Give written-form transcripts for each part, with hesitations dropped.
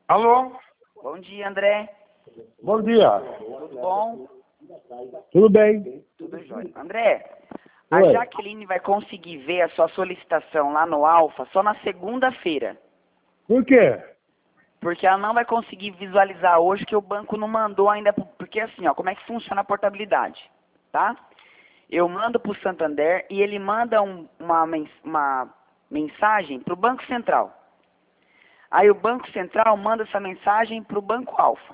Alô? Bom dia, André. Bom dia. Tudo bom? Tudo bem? Tudo jóia. André, a Oi. Jaqueline vai conseguir ver a sua solicitação lá no Alfa só na segunda-feira. Por quê? Porque ela não vai conseguir visualizar hoje que o banco não mandou ainda. Porque assim, ó, como é que funciona a portabilidade, tá? Eu mando para o Santander e ele manda uma mensagem para o Banco Central. Aí o Banco Central manda essa mensagem para o Banco Alfa.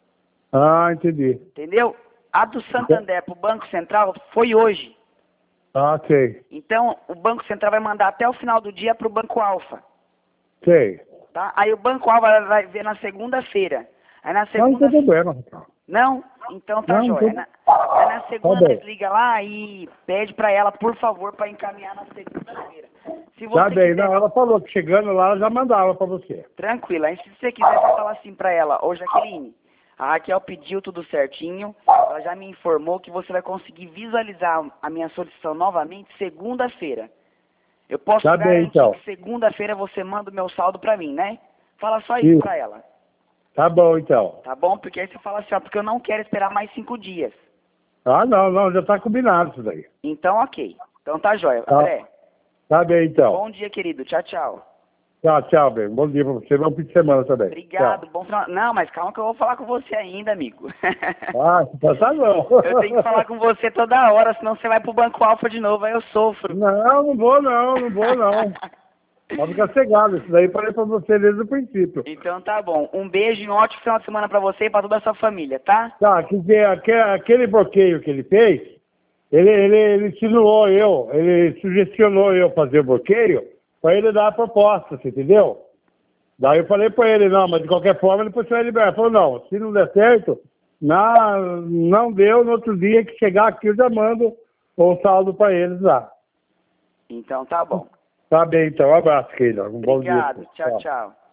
Ah, entendi. Entendeu? A do Santander para o Banco Central foi hoje. Ah, sei. Então, o Banco Central vai mandar até o final do dia para o Banco Alfa. Sei. Tá? Aí o Banco Alfa vai ver na segunda-feira. Aí na Não tem segunda... problema. Não? Então tá Não, jóia. não tem... Aí na segunda Tá bem. nós liga lá e pede para ela, por favor, para encaminhar na segunda-feira. Se Tá você bem. quiser... Não, ela falou que chegando lá ela já mandava pra você. Tranquilo. Aí se você quiser, você fala assim para ela: ô Jaqueline, a Raquel pediu tudo certinho, ela já me informou que você vai conseguir visualizar a minha solicitação novamente segunda-feira. Eu posso Tá bem, garantir então. que segunda-feira você manda o meu saldo pra mim, né? Fala só isso Isso. pra ela, Tá bom, então. tá bom? Porque aí você fala assim, ó, porque eu não quero esperar mais 5 dias. Ah, não, já tá combinado isso daí. Então, ok. Então tá jóia. Tá, André, tá bem, então. bom dia, querido. Tchau, tchau. Tchau, bem. Bom dia pra você. Bom fim de semana também. Obrigado, bom final... Não, mas calma que eu vou falar com você ainda, amigo. Ah, tá bom. Eu tenho que falar com você toda hora, senão você vai pro Banco Alfa de novo, aí eu sofro. Não vou não. Pode ficar cegado, isso daí falei pra você desde o princípio. Então tá bom. Um beijo e um ótimo final de semana pra você e pra toda a sua família, tá? Tá, aquele bloqueio que ele fez, ele insinuou ele sugestionou eu fazer o bloqueio para ele dar a proposta, você entendeu? Daí eu falei para ele, não, mas de qualquer forma depois você vai liberar. Ele falou, não, se não der certo, não deu, no outro dia que chegar aqui eu já mando o saldo para eles lá. Então tá bom. Tá bem, então, um abraço, querido. Um bom dia. Obrigado. Tchau, tchau.